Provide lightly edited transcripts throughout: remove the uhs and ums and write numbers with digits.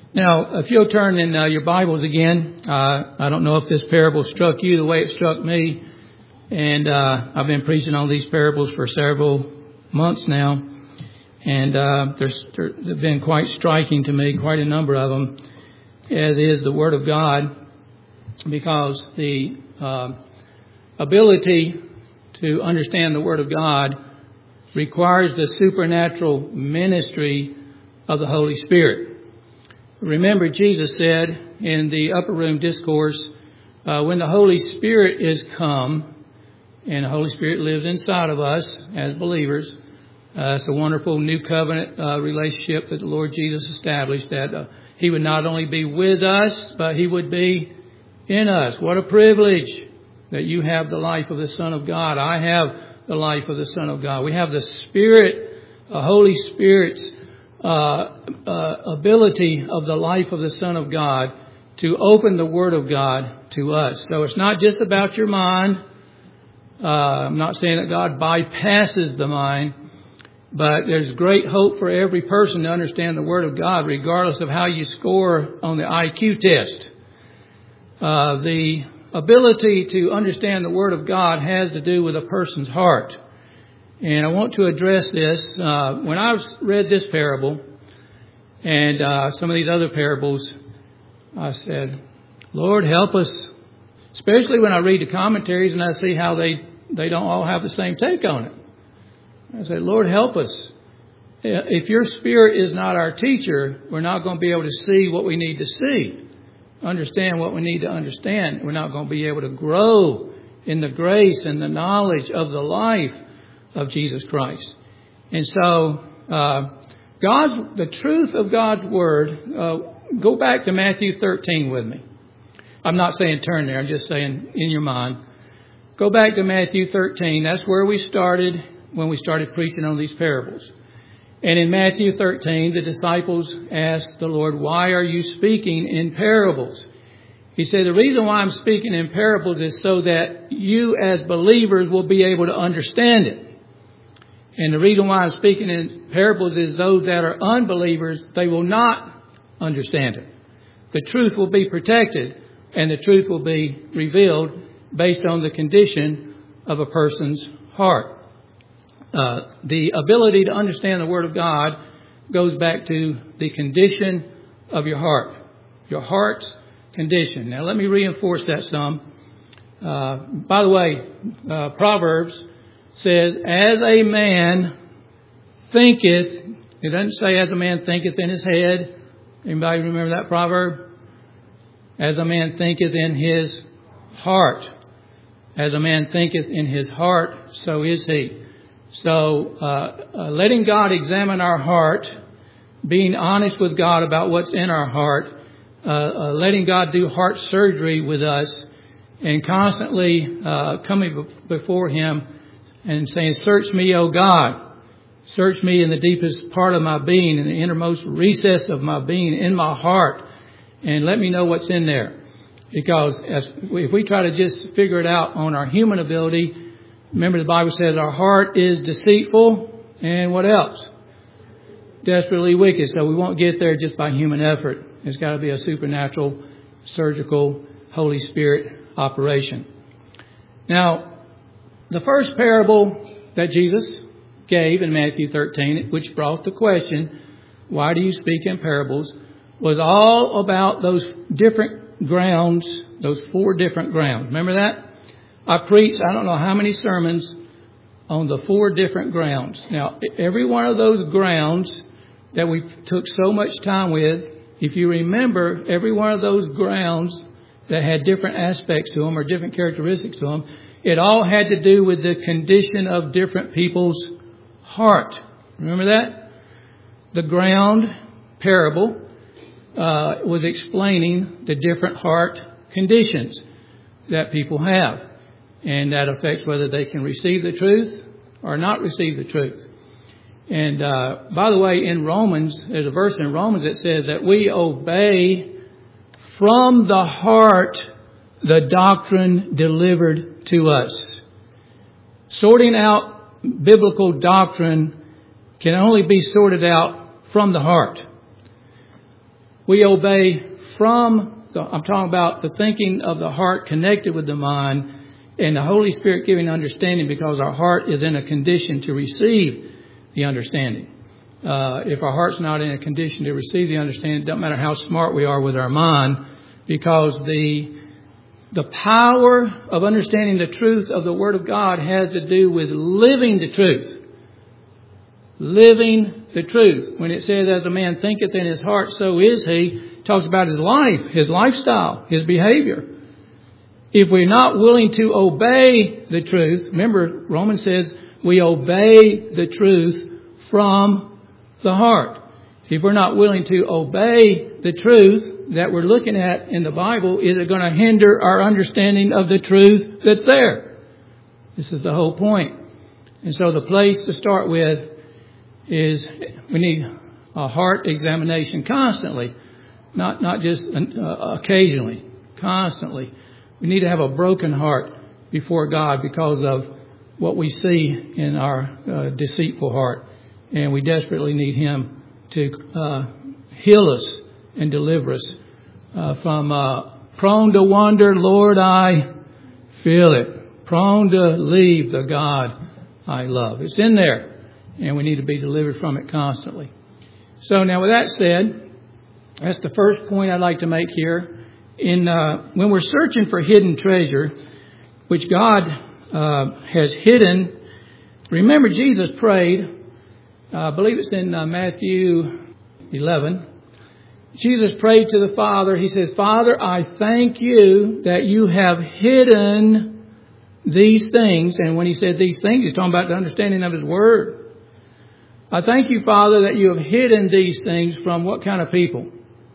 Now, if you'll turn in your Bibles again, I don't know if this parable struck you the way it struck me. And I've been preaching on these parables for several months now. And they've been quite striking to me, quite a number of them, as is the Word of God, because the ability to understand the Word of God requires the supernatural ministry of the Holy Spirit. Remember, Jesus said in the Upper Room Discourse, when the Holy Spirit is come, and the Holy Spirit lives inside of us as believers, it's a wonderful new covenant relationship that the Lord Jesus established, that He would not only be with us, but He would be in us. What a privilege that you have the life of the Son of God. I have the life of the Son of God. We have the Spirit, the Holy Spirit's ability of the life of the Son of God to open the Word of God to us. So it's not just about your mind. I'm not saying that God bypasses the mind, but there's great hope for every person to understand the Word of God, regardless of how you score on the IQ test. The ability to understand the Word of God has to do with a person's heart. And I want to address this. When I read this parable and some of these other parables, I said, Lord, help us. Especially when I read the commentaries and I see how they don't all have the same take on it. I said, Lord, help us. If your Spirit is not our teacher, we're not going to be able to see what we need to see. Understand what we need to understand. We're not going to be able to grow in the grace and the knowledge of the life of Jesus Christ. And so, the truth of God's Word, go back to Matthew 13 with me. I'm not saying turn there, I'm just saying in your mind. Go back to Matthew 13. That's where we started when we started preaching on these parables. And in Matthew 13, the disciples asked the Lord, why are you speaking in parables? He said, the reason why I'm speaking in parables is so that you as believers will be able to understand it. And the reason why I'm speaking in parables is those that are unbelievers, they will not understand it. The truth will be protected and the truth will be revealed based on the condition of a person's heart. The ability to understand the Word of God goes back to the condition of your heart. Your heart's condition. Now let me reinforce that some. By the way, Proverbs says, as a man thinketh, it doesn't say as a man thinketh in his head. Anybody remember that proverb? As a man thinketh in his heart. As a man thinketh in his heart, so is he. So, letting God examine our heart, being honest with God about what's in our heart, letting God do heart surgery with us, and constantly coming before Him and saying, search me, O God. Search me in the deepest part of my being, in the innermost recess of my being, in my heart, and let me know what's in there. Because if we try to just figure it out on our human ability, remember the Bible says our heart is deceitful and what else? Desperately wicked. So we won't get there just by human effort. It's got to be a supernatural, surgical, Holy Spirit operation. Now, the first parable that Jesus gave in Matthew 13, which brought the question, why do you speak in parables, was all about those different grounds, those 4 different grounds. Remember that? I preached, I don't know how many sermons on the 4 different grounds. Now, every one of those grounds that we took so much time with, if you remember, every one of those grounds that had different aspects to them or different characteristics to them, it all had to do with the condition of different people's heart. Remember that? The ground parable was explaining the different heart conditions that people have. And that affects whether they can receive the truth or not receive the truth. And by the way, in Romans, there's a verse in Romans that says that we obey from the heart the doctrine delivered to us. Sorting out biblical doctrine can only be sorted out from the heart. We obey I'm talking about the thinking of the heart connected with the mind, and the Holy Spirit giving understanding, because our heart is in a condition to receive the understanding. If our heart's not in a condition to receive the understanding, it doesn't matter how smart we are with our mind, because the power of understanding the truth of the Word of God has to do with living the truth. Living the truth. When it says, as a man thinketh in his heart, so is he, it talks about his life, his lifestyle, his behavior. If we're not willing to obey the truth, remember, Romans says we obey the truth from the heart. If we're not willing to obey the truth that we're looking at in the Bible, is it going to hinder our understanding of the truth that's there? This is the whole point. And so the place to start with is we need a heart examination constantly, not just occasionally, constantly. We need to have a broken heart before God because of what we see in our deceitful heart. And we desperately need Him to heal us and deliver us from prone to wander, Lord, I feel it. Prone to leave the God I love. It's in there, and we need to be delivered from it constantly. So now with that said, that's the first point I'd like to make here. When we're searching for hidden treasure, which God has hidden, remember Jesus prayed, I believe it's in Matthew 11. Jesus prayed to the Father. He said, Father, I thank you that you have hidden these things. And when he said these things, he's talking about the understanding of His Word. I thank you, Father, that you have hidden these things from what kind of people?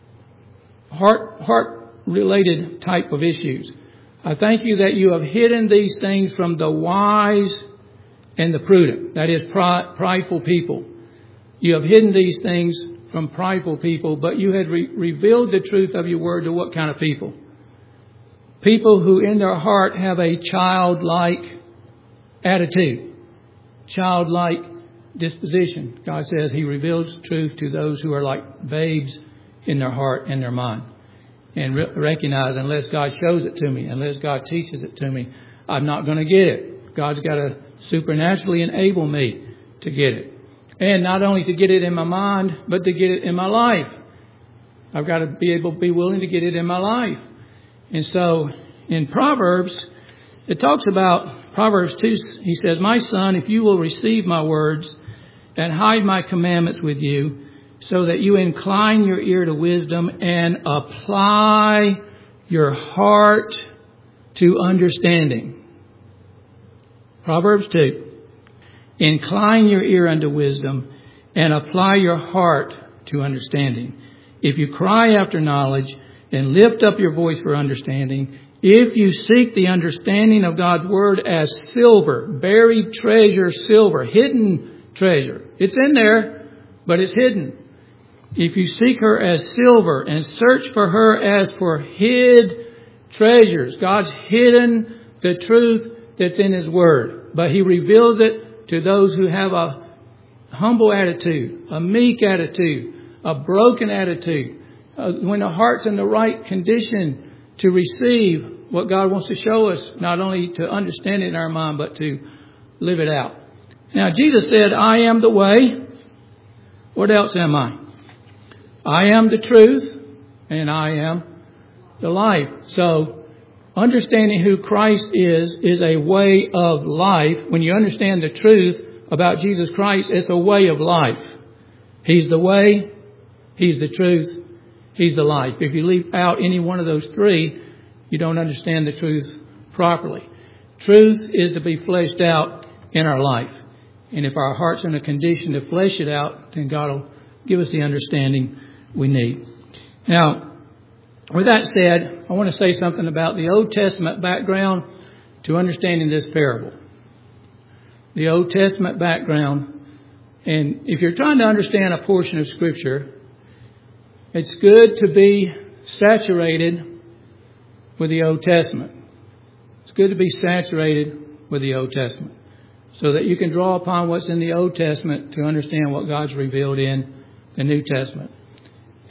Heart-related type of issues. I thank you that you have hidden these things from the wise and the prudent. That is, prideful people. You have hidden these things from prideful people, but you had revealed the truth of your Word to what kind of people? People who in their heart have a childlike attitude, childlike disposition. God says He reveals truth to those who are like babes in their heart and their mind. And recognize, unless God shows it to me, unless God teaches it to me, I'm not going to get it. God's got to supernaturally enable me to get it. And not only to get it in my mind, but to get it in my life. I've got to be willing to get it in my life. And so in Proverbs, it talks about Proverbs 2. He says, my son, if you will receive my words and hide my commandments with you, so that you incline your ear to wisdom and apply your heart to understanding. Proverbs 2. Incline your ear unto wisdom and apply your heart to understanding. If you cry after knowledge and lift up your voice for understanding, if you seek the understanding of God's Word as silver, buried treasure, silver, hidden treasure. It's in there, but it's hidden. If you seek her as silver and search for her as for hid treasures. God's hidden the truth that's in His Word, but He reveals it to those who have a humble attitude, a meek attitude, a broken attitude. When the heart's in the right condition to receive what God wants to show us, not only to understand it in our mind, but to live it out. Now, Jesus said, I am the way. What else am I? I am the truth, and I am the life. So, understanding who Christ is a way of life. When you understand the truth about Jesus Christ, it's a way of life. He's the way, He's the truth, He's the life. If you leave out any one of those three, you don't understand the truth properly. Truth is to be fleshed out in our life. And if our heart's in a condition to flesh it out, then God will give us the understanding we need. Now, with that said, I want to say something about the Old Testament background to understanding this parable. The Old Testament background. And if you're trying to understand a portion of Scripture, it's good to be saturated with the Old Testament. It's good to be saturated with the Old Testament so that you can draw upon what's in the Old Testament to understand what God's revealed in the New Testament.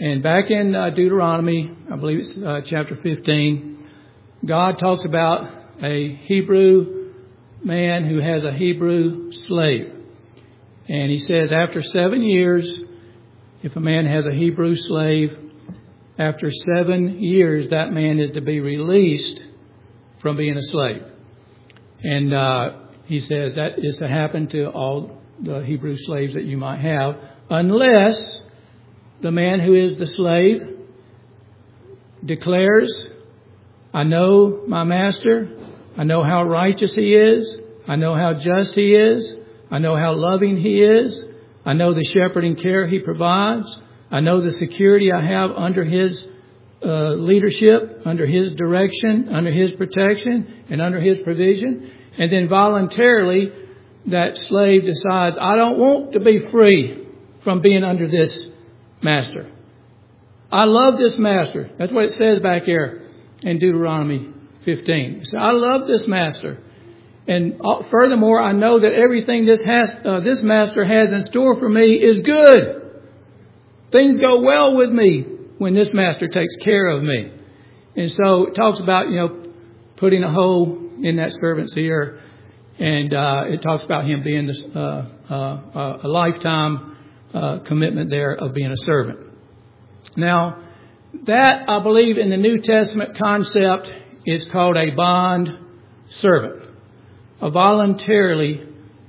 And back in Deuteronomy, I believe it's chapter 15, God talks about a Hebrew man who has a Hebrew slave. And he says after 7 years, if a man has a Hebrew slave, after 7 years, that man is to be released from being a slave. And he says that is to happen to all the Hebrew slaves that you might have, unless the man who is the slave declares, I know my master, I know how righteous he is, I know how just he is, I know how loving he is, I know the shepherding care he provides, I know the security I have under his leadership, under his direction, under his protection, and under his provision. And then voluntarily, that slave decides, I don't want to be free from being under this master. I love this master. That's what it says back here in Deuteronomy 15. It says, I love this master. And furthermore, I know that everything this master has in store for me is good. Things go well with me when this master takes care of me. And so it talks about, putting a hole in that servant's ear. And it talks about him being a lifetime commitment there of being a servant. Now, that, I believe, in the New Testament concept is called a bond servant. A voluntary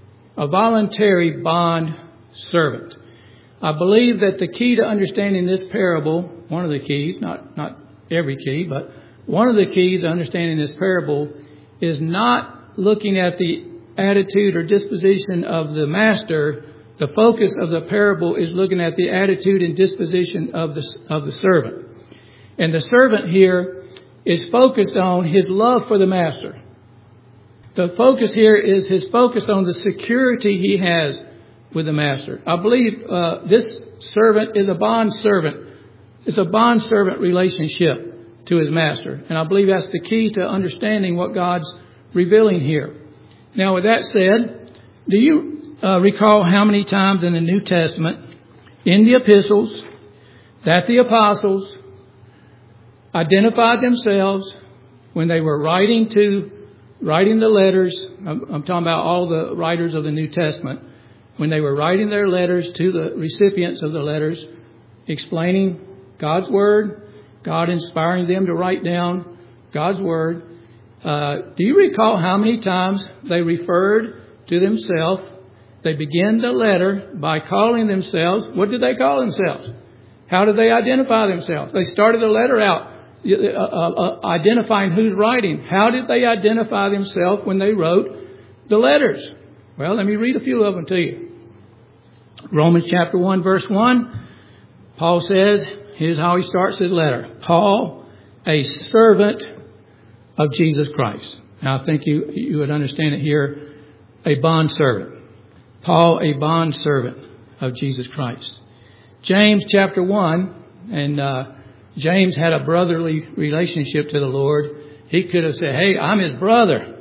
bond servant. I believe that the key to understanding this parable, one of the keys, not every key, but one of the keys to understanding this parable is not looking at the attitude or disposition of the master. The focus of the parable is looking at the attitude and disposition of the servant. And the servant here is focused on his love for the master. The focus here is his focus on the security he has with the master. I believe this servant is a bond servant. It's a bond servant relationship to his master. And I believe that's the key to understanding what God's revealing here. Now, with that said, do you recall how many times in the New Testament, in the epistles, that the apostles identified themselves when they were writing the letters? I'm talking about all the writers of the New Testament. When they were writing their letters to the recipients of the letters, explaining God's Word, God inspiring them to write down God's Word. Do you recall how many times they referred to themselves? They began the letter by calling themselves. What did they call themselves? How did they identify themselves? They started the letter out identifying who's writing. How did they identify themselves when they wrote the letters? Well, let me read a few of them to you. Romans chapter 1, verse 1. Paul says, here's how he starts his letter. Paul, a servant of Jesus Christ. Now, I think you would understand it here. A bond servant. Paul, a bond servant of Jesus Christ. James chapter 1. And James had a brotherly relationship to the Lord. He could have said, hey, I'm his brother.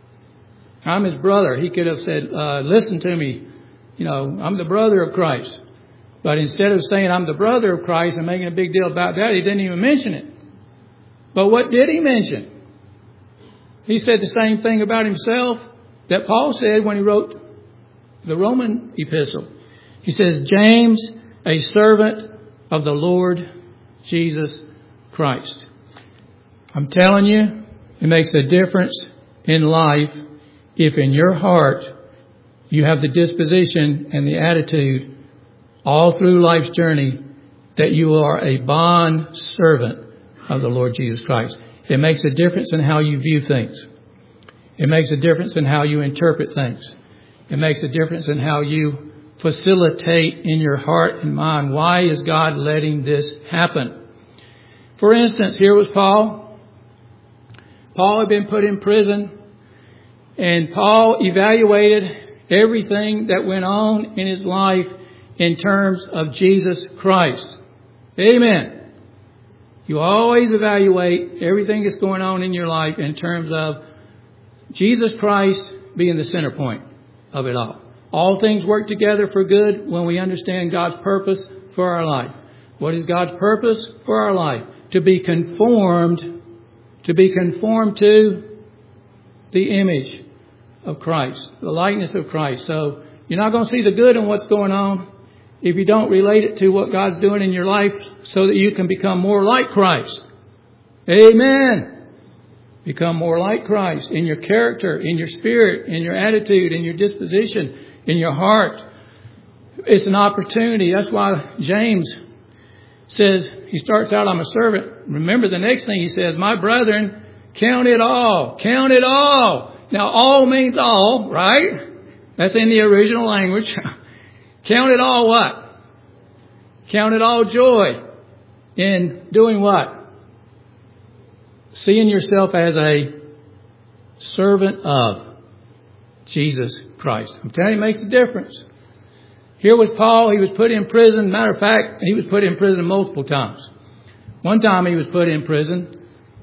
I'm his brother. He could have said, listen to me. I'm the brother of Christ. But instead of saying I'm the brother of Christ and making a big deal about that, he didn't even mention it. But what did he mention? He said the same thing about himself that Paul said when he wrote the Roman epistle. He says, James, a servant of the Lord Jesus Christ. I'm telling you, it makes a difference in life if in your heart you have the disposition and the attitude all through life's journey that you are a bond servant of the Lord Jesus Christ. It makes a difference in how you view things. It makes a difference in how you interpret things. It makes a difference in how you facilitate in your heart and mind. Why is God letting this happen? For instance, here was Paul. Paul had been put in prison. And Paul evaluated everything that went on in his life in terms of Jesus Christ. Amen. You always evaluate everything that's going on in your life in terms of Jesus Christ being the center point of it all. All things work together for good when we understand God's purpose for our life. What is God's purpose for our life? To be conformed to the image of Christ, the likeness of Christ. So you're not going to see the good in what's going on if you don't relate it to what God's doing in your life so that you can become more like Christ. Amen. Become more like Christ in your character, in your spirit, in your attitude, in your disposition, in your heart. It's an opportunity. That's why James says, he starts out, I'm a servant. Remember the next thing he says, my brethren, count it all. Count it all. Now all means all, right? That's in the original language. Count it all what? Count it all joy in doing what? Seeing yourself as a servant of Jesus Christ. I'm telling you, it makes a difference. Here was Paul. He was put in prison. Matter of fact, he was put in prison multiple times. One time he was put in prison. If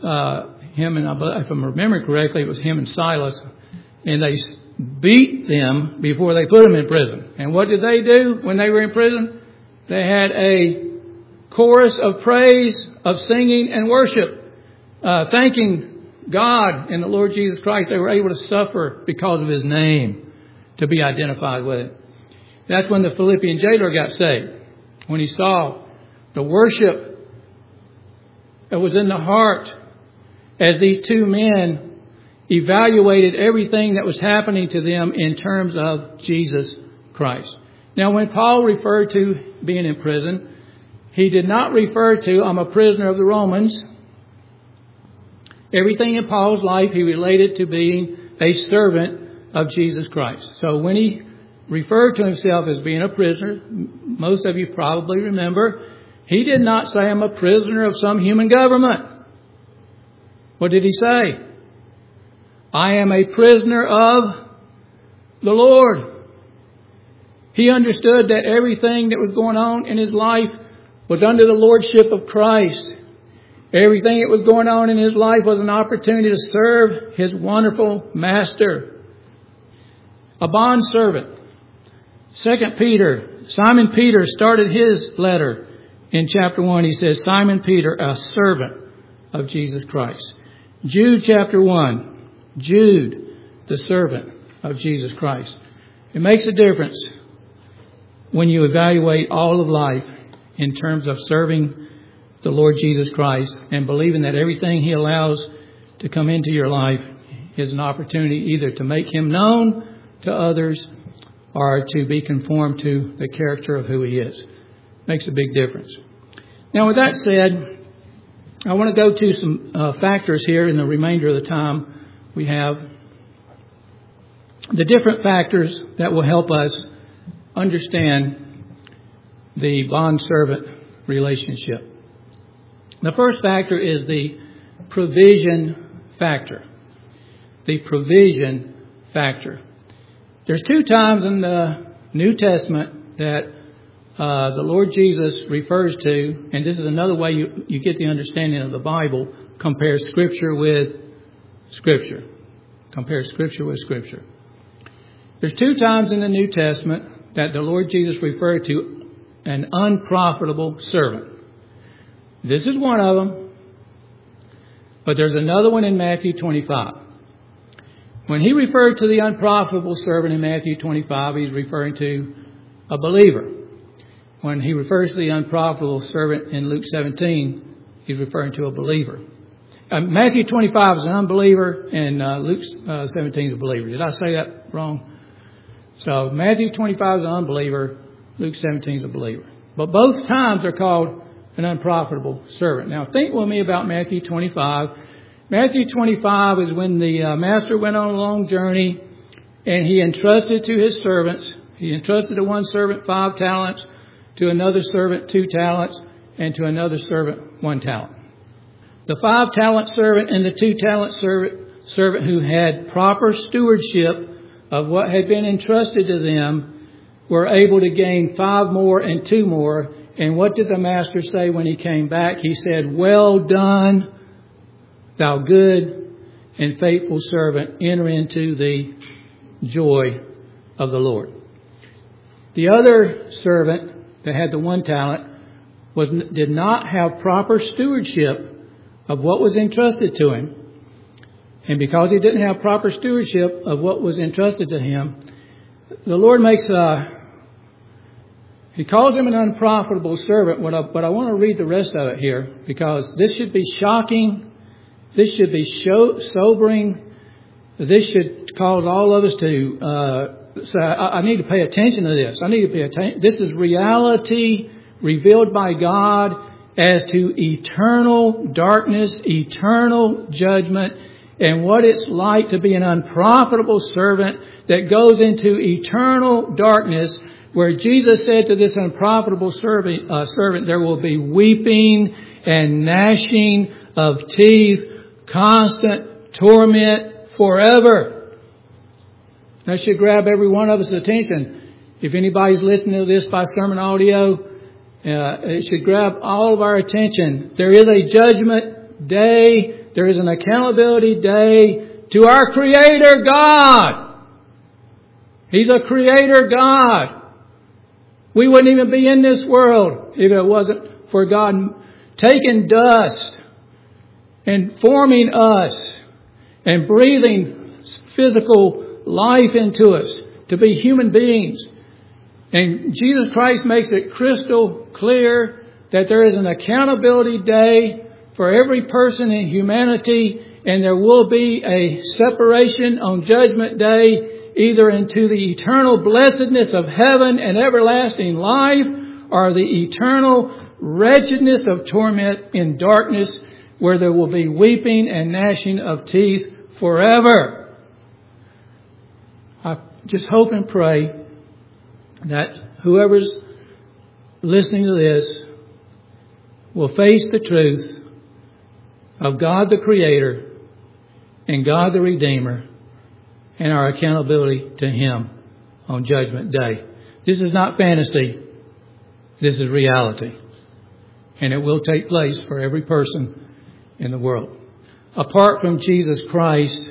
I'm remembering correctly, it was him and Silas. And they beat them before they put them in prison. And what did they do when they were in prison? They had a chorus of praise, of singing and worship. Thanking God and the Lord Jesus Christ. They were able to suffer because of His name, to be identified with it. That's when the Philippian jailer got saved. When he saw the worship that was in the heart as these two men evaluated everything that was happening to them in terms of Jesus Christ. Now, when Paul referred to being in prison, he did not refer to, I'm a prisoner of the Romans. Everything in Paul's life he related to being a servant of Jesus Christ. So when he referred to himself as being a prisoner, most of you probably remember, he did not say, I'm a prisoner of some human government. What did he say? I am a prisoner of the Lord. He understood that everything that was going on in his life was under the lordship of Christ. Everything that was going on in his life was an opportunity to serve his wonderful master. A bondservant. 2 Peter, Simon Peter started his letter in chapter 1. He says, Simon Peter, a servant of Jesus Christ. Jude chapter 1. Jude, the servant of Jesus Christ. It makes a difference when you evaluate all of life in terms of serving the Lord Jesus Christ and believing that everything He allows to come into your life is an opportunity either to make Him known to others or to be conformed to the character of who He is. Makes a big difference. Now, with that said, I want to go to some factors here in the remainder of the time we have. The different factors that will help us understand the bond-servant relationship. The first factor is the provision factor. The provision factor. There's two times in the New Testament that the Lord Jesus refers to, and this is another way you get the understanding of the Bible, compare Scripture with Scripture. Compare Scripture with Scripture. There's two times in the New Testament that the Lord Jesus referred to an unprofitable servant. This is one of them. But there's another one in Matthew 25. When He referred to the unprofitable servant in Matthew 25, He's referring to a believer. When He refers to the unprofitable servant in Luke 17, He's referring to a believer. Matthew 25 is an unbeliever and Luke 17 is a believer. Did I say that wrong? So Matthew 25 is an unbeliever. Luke 17 is a believer. But both times are called an unprofitable servant. Now think with me about Matthew 25. Matthew 25 is when the master went on a long journey and he entrusted to his servants. He entrusted to one servant 5 talents, to another servant 2 talents, and to another servant 1 talent. The 5-talent servant and the 2-talent servant who had proper stewardship of what had been entrusted to them were able to gain 5 more and 2 more. And what did the master say when he came back? He said, well done, thou good and faithful servant. Enter into the joy of the Lord. The other servant that had the 1 talent did not have proper stewardship of what was entrusted to him. And because he didn't have proper stewardship of what was entrusted to him, the Lord He calls him an unprofitable servant, but I want to read the rest of it here because this should be shocking. This should be sobering. This should cause all of us to say, I need to pay attention to this. I need to pay attention. This is reality revealed by God as to eternal darkness, eternal judgment, and what it's like to be an unprofitable servant that goes into eternal darkness, where Jesus said to this unprofitable servant, there will be weeping and gnashing of teeth, constant torment forever. That should grab every one of us' attention. If anybody's listening to this by sermon audio, it should grab all of our attention. There is a judgment day. There is an accountability day to our Creator God. He's a Creator God. We wouldn't even be in this world if it wasn't for God taking dust and forming us and breathing physical life into us to be human beings. And Jesus Christ makes it crystal clear that there is an accountability day for every person in humanity, and there will be a separation on Judgment Day, either into the eternal blessedness of heaven and everlasting life, or the eternal wretchedness of torment in darkness, where there will be weeping and gnashing of teeth forever. I just hope and pray that whoever's listening to this will face the truth of God the Creator and God the Redeemer and our accountability to Him on Judgment Day. This is not fantasy. This is reality. And it will take place for every person in the world. Apart from Jesus Christ,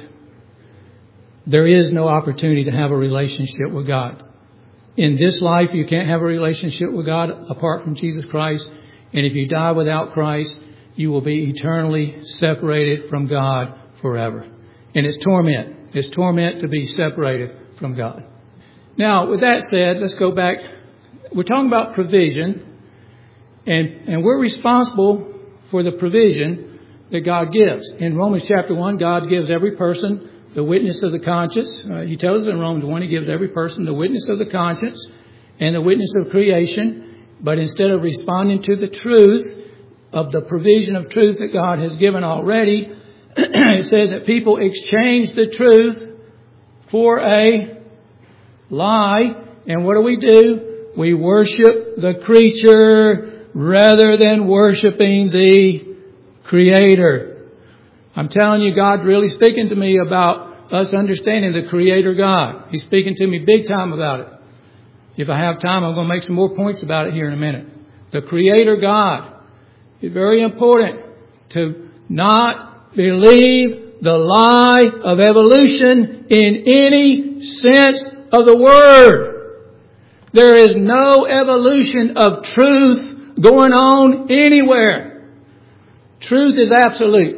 there is no opportunity to have a relationship with God. In this life, you can't have a relationship with God apart from Jesus Christ. And if you die without Christ, you will be eternally separated from God forever. And it's torment. It's torment to be separated from God. Now, with that said, let's go back. We're talking about provision. And we're responsible for the provision that God gives. In Romans chapter 1, God gives every person the witness of the conscience. He tells us in Romans 1, He gives every person the witness of the conscience and the witness of creation. But instead of responding to the truth of the provision of truth that God has given already, it says that people exchange the truth for a lie. And what do? We worship the creature rather than worshiping the Creator. I'm telling you, God's really speaking to me about us understanding the Creator God. He's speaking to me big time about it. If I have time, I'm going to make some more points about it here in a minute. The Creator God. It's very important to not believe the lie of evolution in any sense of the word. There is no evolution of truth going on anywhere. Truth is absolute.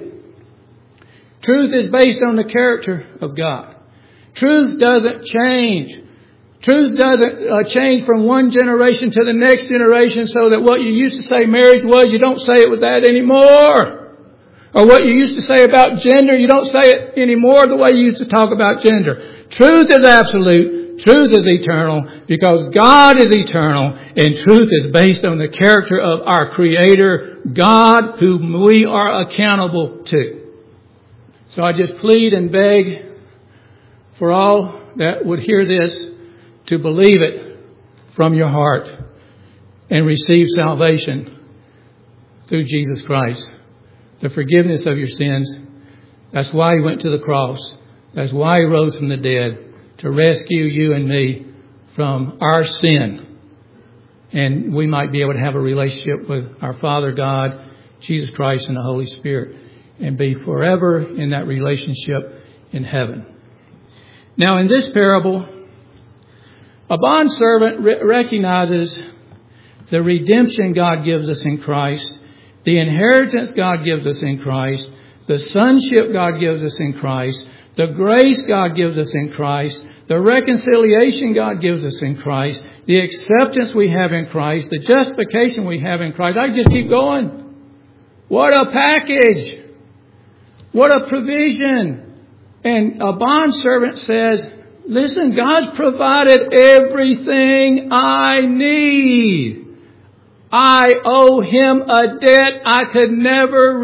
Truth is based on the character of God. Truth doesn't change. Truth doesn't change from one generation to the next generation, so that what you used to say marriage was, you don't say it with that anymore. Or what you used to say about gender, you don't say it anymore the way you used to talk about gender. Truth is absolute. Truth is eternal, because God is eternal, and truth is based on the character of our Creator, God, whom we are accountable to. So I just plead and beg for all that would hear this to believe it from your heart and receive salvation through Jesus Christ. The forgiveness of your sins. That's why He went to the cross. That's why He rose from the dead, to rescue you and me from our sin. And we might be able to have a relationship with our Father God, Jesus Christ, and the Holy Spirit, and be forever in that relationship in heaven. Now, in this parable, a bondservant recognizes the redemption God gives us in Christ, the inheritance God gives us in Christ, the sonship God gives us in Christ, the grace God gives us in Christ, the reconciliation God gives us in Christ, the acceptance we have in Christ, the justification we have in Christ. I just keep going. What a package! What a provision! And a bondservant says, listen, God's provided everything I need. I owe Him a debt I could never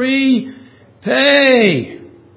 repay.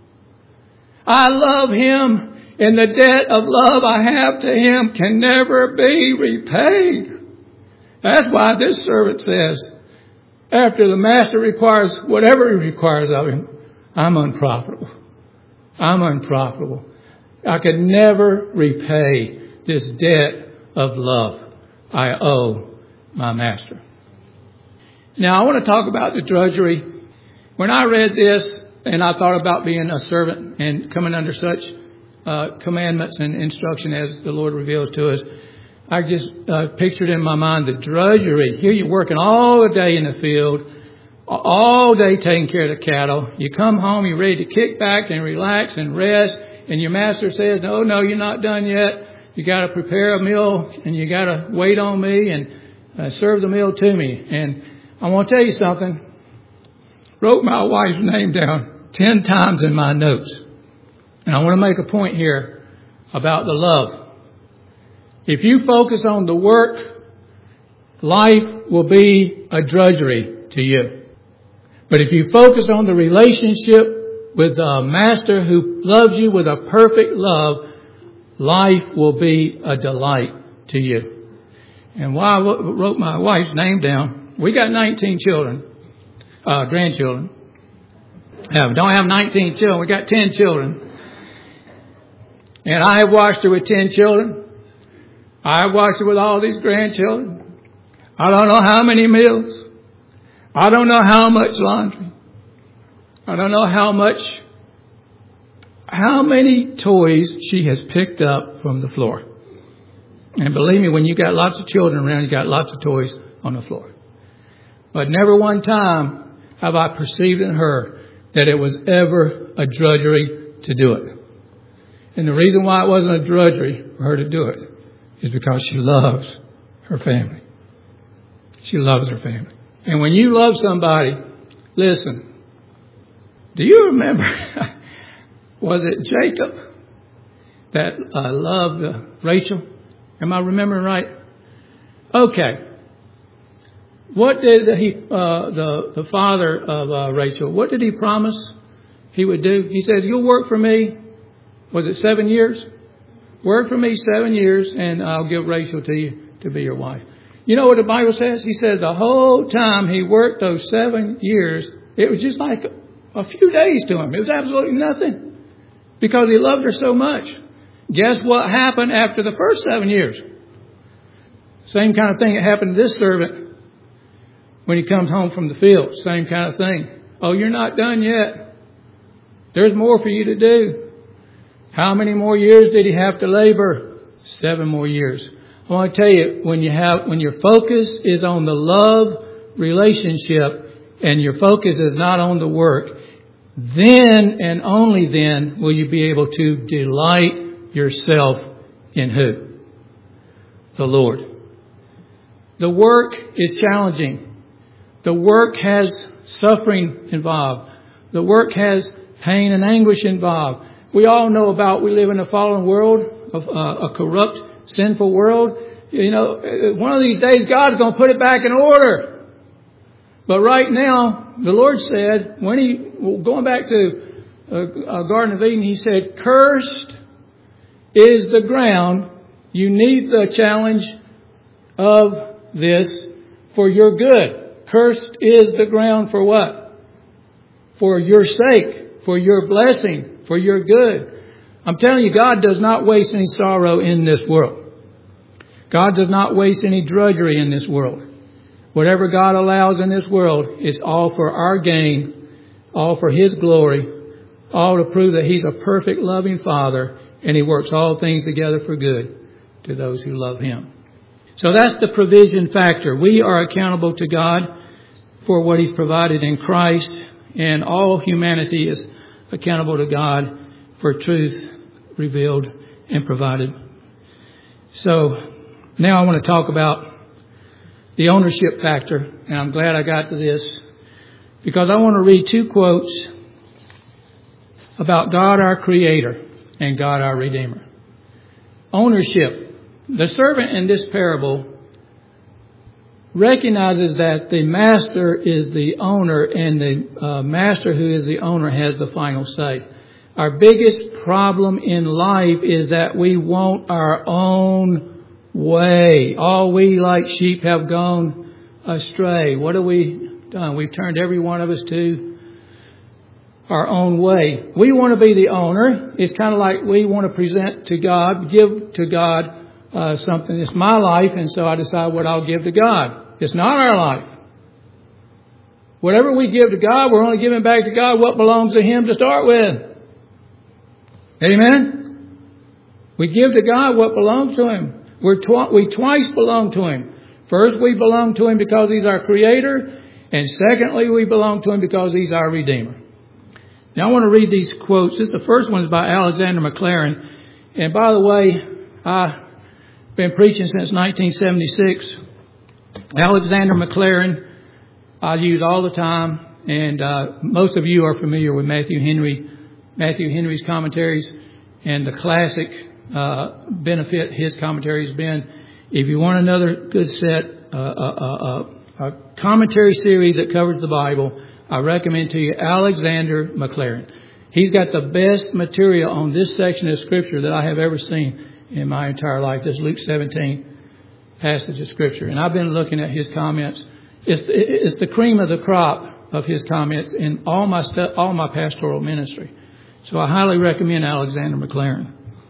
I love Him, and the debt of love I have to Him can never be repaid. That's why this servant says, after the master requires whatever he requires of him, I'm unprofitable. I'm unprofitable. I could never repay this debt of love I owe my master. Now, I want to talk about the drudgery. When I read this and I thought about being a servant and coming under such commandments and instruction as the Lord reveals to us, I just pictured in my mind the drudgery. Here you're working all day in the field, all day taking care of the cattle. You come home, you're ready to kick back and relax and rest. And your master says, no, you're not done yet. You got to prepare a meal and you got to wait on me and serve the meal to me. And I want to tell you something. Wrote my wife's name down 10 times in my notes. And I want to make a point here about the love. If you focus on the work, life will be a drudgery to you. But if you focus on the relationship with a master who loves you with a perfect love, life will be a delight to you. And while I wrote my wife's name down, we got 19 children, grandchildren. We don't have 19 children, we got 10 children. And I have watched her with 10 children. I have watched her with all these grandchildren. I don't know how many meals. I don't know how much laundry. I don't know how many toys she has picked up from the floor. And believe me, when you got lots of children around, you got lots of toys on the floor. But never one time have I perceived in her that it was ever a drudgery to do it. And the reason why it wasn't a drudgery for her to do it is because she loves her family. She loves her family. And when you love somebody, listen, do you remember, was it Jacob that loved Rachel? Am I remembering right? Okay. What did the father of Rachel, what did he promise he would do? He said, you'll work for me. Was it 7 years? Work for me 7 years and I'll give Rachel to you to be your wife. You know what the Bible says? He said the whole time he worked those 7 years, it was just like a few days to him. It was absolutely nothing because he loved her so much. Guess what happened after the first 7 years? Same kind of thing that happened to this servant when he comes home from the field. Same kind of thing. Oh, you're not done yet. There's more for you to do. How many more years did he have to labor? 7 more years. I want to tell you, when your focus is on the love relationship and your focus is not on the work, then and only then will you be able to delight yourself in who? The Lord. The work is challenging. The work has suffering involved. The work has pain and anguish involved. We all know we live in a fallen world, a corrupt, sinful world. You know, one of these days God's going to put it back in order. But right now, the Lord said, going back to Garden of Eden, He said, cursed is the ground. You need the challenge of this for your good. Cursed is the ground for what? For your sake, for your blessing, for your good. I'm telling you, God does not waste any sorrow in this world. God does not waste any drudgery in this world. Whatever God allows in this world is all for our gain, all for His glory, all to prove that He's a perfect, loving Father, and He works all things together for good to those who love Him. So that's the provision factor. We are accountable to God for what He's provided in Christ, and all humanity is accountable to God for truth revealed and provided. So now I want to talk about the ownership factor, and I'm glad I got to this because I want to read 2 quotes about God our Creator and God our Redeemer. Ownership. The servant in this parable recognizes that the master is the owner, and the master who is the owner has the final say. Our biggest problem in life is that we want our own way. All we like sheep have gone astray. What have we done? We've turned every one of us to our own way. We want to be the owner. It's kind of like we want to present to God, give to God something. It's my life, and so I decide what I'll give to God. It's not our life. Whatever we give to God, we're only giving back to God what belongs to Him to start with. Amen? We give to God what belongs to Him. We twice belong to Him. First, we belong to Him because He's our Creator. And secondly, we belong to Him because He's our Redeemer. Now, I want to read these quotes. The first one is by Alexander Maclaren. And by the way, I've been preaching since 1976. Alexander Maclaren, I use all the time. And most of you are familiar with Matthew Henry's commentaries, and the classic benefit his commentary has been. If you want another good set, a commentary series that covers the Bible, I recommend to you Alexander Maclaren. He's got the best material on this section of Scripture that I have ever seen in my entire life. This Luke 17 passage of Scripture. And I've been looking at his comments. It's the cream of the crop of his comments in all my pastoral ministry. So I highly recommend Alexander Maclaren.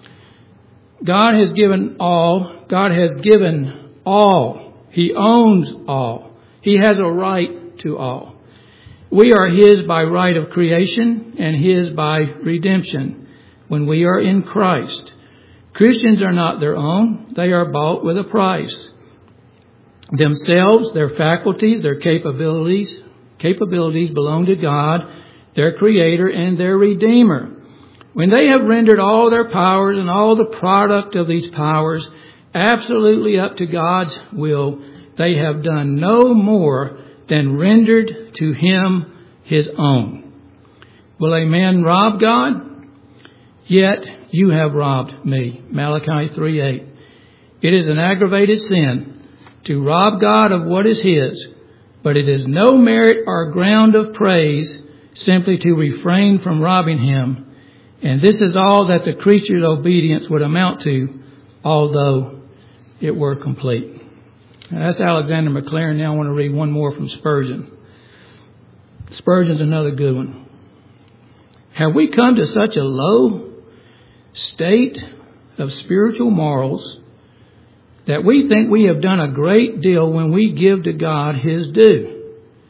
God has given all. God has given all. He owns all. He has a right to all. We are His by right of creation and His by redemption when we are in Christ. Christians are not their own. They are bought with a price. Themselves, their faculties, their capabilities belong to God, their Creator and their Redeemer. When they have rendered all their powers and all the product of these powers absolutely up to God's will, they have done no more than rendered to Him His own. Will a man rob God? Yet you have robbed me. Malachi 3:8. It is an aggravated sin to rob God of what is His, but it is no merit or ground of praise simply to refrain from robbing Him. And this is all that the creature's obedience would amount to, although it were complete. Now, that's Alexander Maclaren. Now I want to read one more from Spurgeon. Spurgeon's another good one. Have we come to such a low state of spiritual morals that we think we have done a great deal when we give to God His due?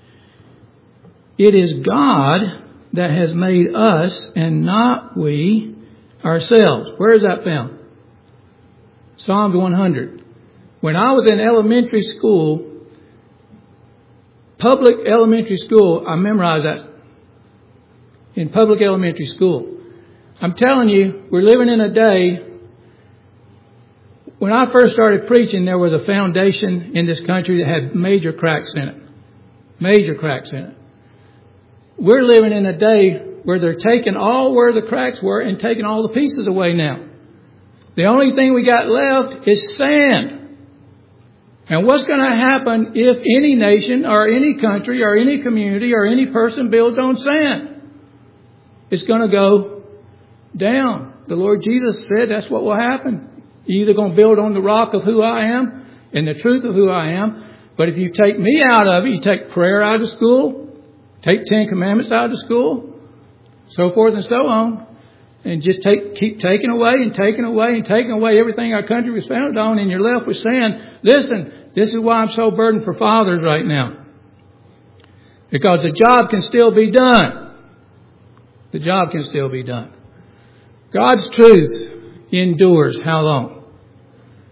It is God that has made us and not we ourselves. Where is that found? Psalms 100. When I was in elementary school, public elementary school, I memorized that in public elementary school. I'm telling you, we're living in a day. When I first started preaching, there was a foundation in this country that had major cracks in it. Major cracks in it. We're living in a day where they're taking all where the cracks were and taking all the pieces away now. The only thing we got left is sand. And what's going to happen if any nation or any country or any community or any person builds on sand? It's going to go down. The Lord Jesus said that's what will happen. You're either going to build on the rock of who I am and the truth of who I am. But if you take me out of it, you take prayer out of school, take 10 Commandments out of school, so forth and so on, and just keep taking away and taking away and taking away everything our country was founded on, and you're left with saying, listen, this is why I'm so burdened for fathers right now. Because the job can still be done. The job can still be done. God's truth endures how long?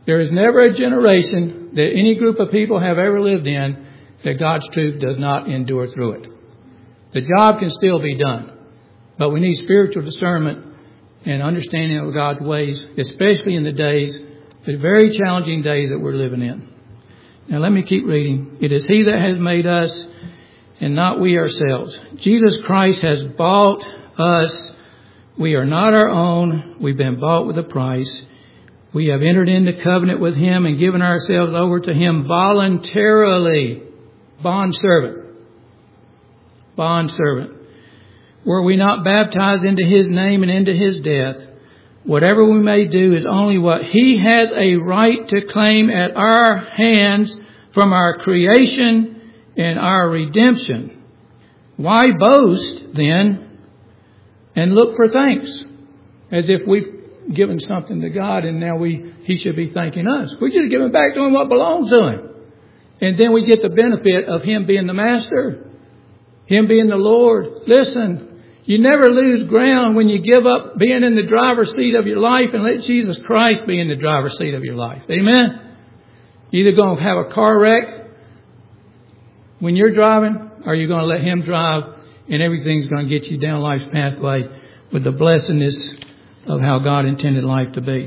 There is never a generation that any group of people have ever lived in that God's truth does not endure through it. The job can still be done, but we need spiritual discernment and understanding of God's ways, especially in the very challenging days that we're living in. Now let me keep reading. It is He that has made us and not we ourselves. Jesus Christ has bought us. We are not our own. We've been bought with a price. We have entered into covenant with Him and given ourselves over to Him voluntarily. Bondservant. Bondservant. Were we not baptized into His name and into His death? Whatever we may do is only what He has a right to claim at our hands from our creation and our redemption. Why boast then and look for thanks as if we've given something to God and now He should be thanking us? We just give Him back to Him what belongs to Him. And then we get the benefit of Him being the Master, Him being the Lord. Listen. You never lose ground when you give up being in the driver's seat of your life and let Jesus Christ be in the driver's seat of your life. Amen? You're either going to have a car wreck when you're driving, or you're going to let Him drive, and everything's going to get you down life's pathway with the blessedness of how God intended life to be.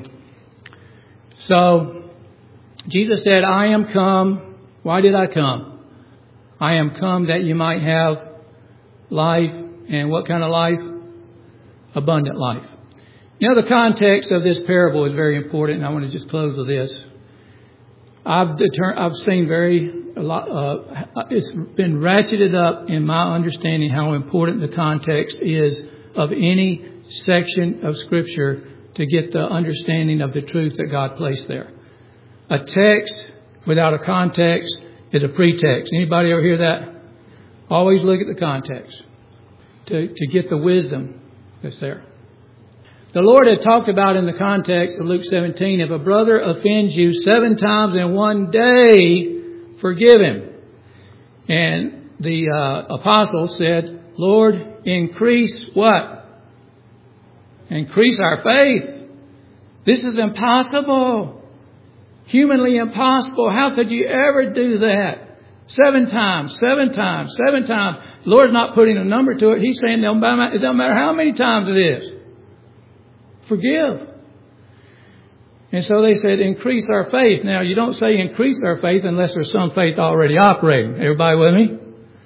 So, Jesus said, I am come. Why did I come? I am come that you might have life. And what kind of life? Abundant life. You know, the context of this parable is very important. And I want to just close with this. I've seen it's been ratcheted up in my understanding how important the context is of any section of Scripture to get the understanding of the truth that God placed there. A text without a context is a pretext. Anybody ever hear that? Always look at the context to get the wisdom that's there. The Lord had talked about in the context of Luke 17, if a brother offends you 7 times in one day, forgive him. And the apostle said, Lord, increase what? Increase our faith. This is impossible. Humanly impossible. How could you ever do that? 7 times, 7 times, 7 times. The Lord's not putting a number to it. He's saying it don't matter how many times it is. Forgive. And so they said, increase our faith. Now, you don't say increase our faith unless there's some faith already operating. Everybody with me?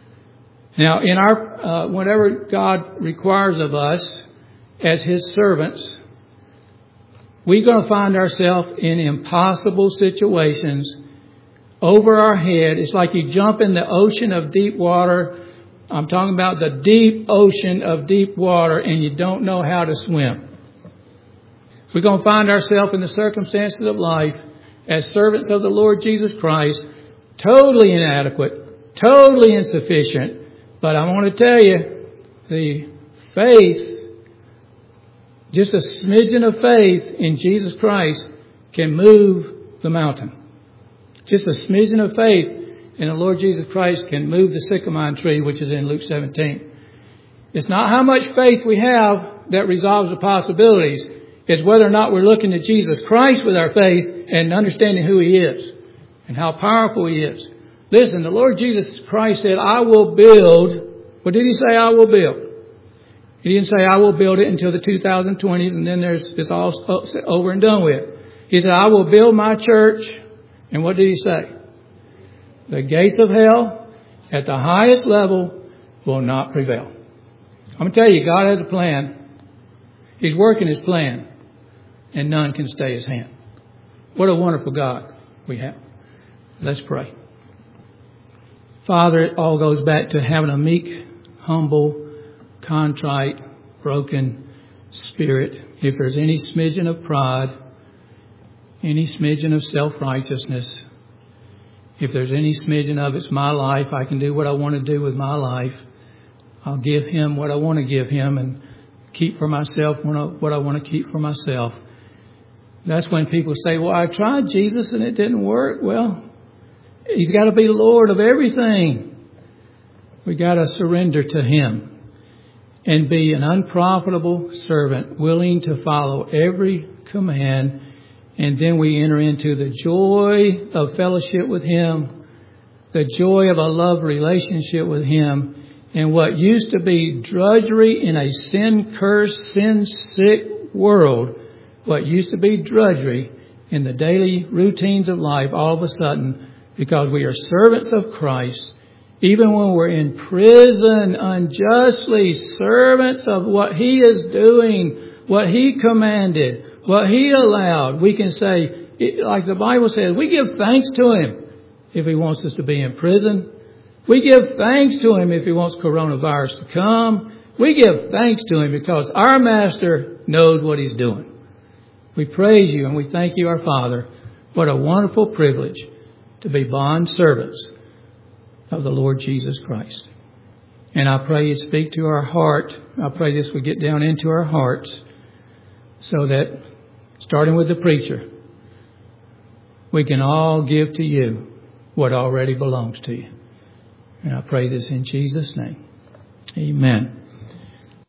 Now, in our whatever God requires of us as His servants, we're going to find ourselves in impossible situations over our head. It's like you jump in the ocean of deep water. I'm talking about the deep ocean of deep water, and you don't know how to swim. We're going to find ourselves in the circumstances of life as servants of the Lord Jesus Christ, totally inadequate, totally insufficient. But I want to tell you, the faith, just a smidgen of faith in Jesus Christ can move the mountain. Just a smidgen of faith in the Lord Jesus Christ can move the sycamore tree, which is in Luke 17. It's not how much faith we have that resolves the possibilities. It's whether or not we're looking to Jesus Christ with our faith and understanding who He is and how powerful He is. Listen, the Lord Jesus Christ said, I will build. What did He say? I will build. He didn't say I will build it until the 2020s and then it's all over and done with. He said, I will build my church. And what did He say? The gates of hell at the highest level will not prevail. I'm going to tell you, God has a plan. He's working His plan. And none can stay His hand. What a wonderful God we have. Let's pray. Father, it all goes back to having a meek, humble, contrite, broken spirit. If there's any smidgen of pride, any smidgen of self-righteousness, if there's any smidgen of it's my life, I can do what I want to do with my life. I'll give Him what I want to give Him and keep for myself what I want to keep for myself. That's when people say, well, I tried Jesus and it didn't work. Well, He's got to be Lord of everything. We got to surrender to Him and be an unprofitable servant, willing to follow every command And then we enter into the joy of fellowship with Him, the joy of a love relationship with Him. And what used to be drudgery in a sin-cursed, sin-sick world, what used to be drudgery in the daily routines of life, all of a sudden, because we are servants of Christ, even when we're in prison unjustly, servants of what He is doing, what He commanded, what He allowed, we can say, like the Bible says, we give thanks to Him if He wants us to be in prison. We give thanks to Him if He wants coronavirus to come. We give thanks to Him because our Master knows what He's doing. We praise You and we thank You, our Father. What a wonderful privilege to be bond servants of the Lord Jesus Christ. And I pray You speak to our heart. I pray this would get down into our hearts so that, starting with the preacher, we can all give to You what already belongs to You. And I pray this in Jesus' name. Amen.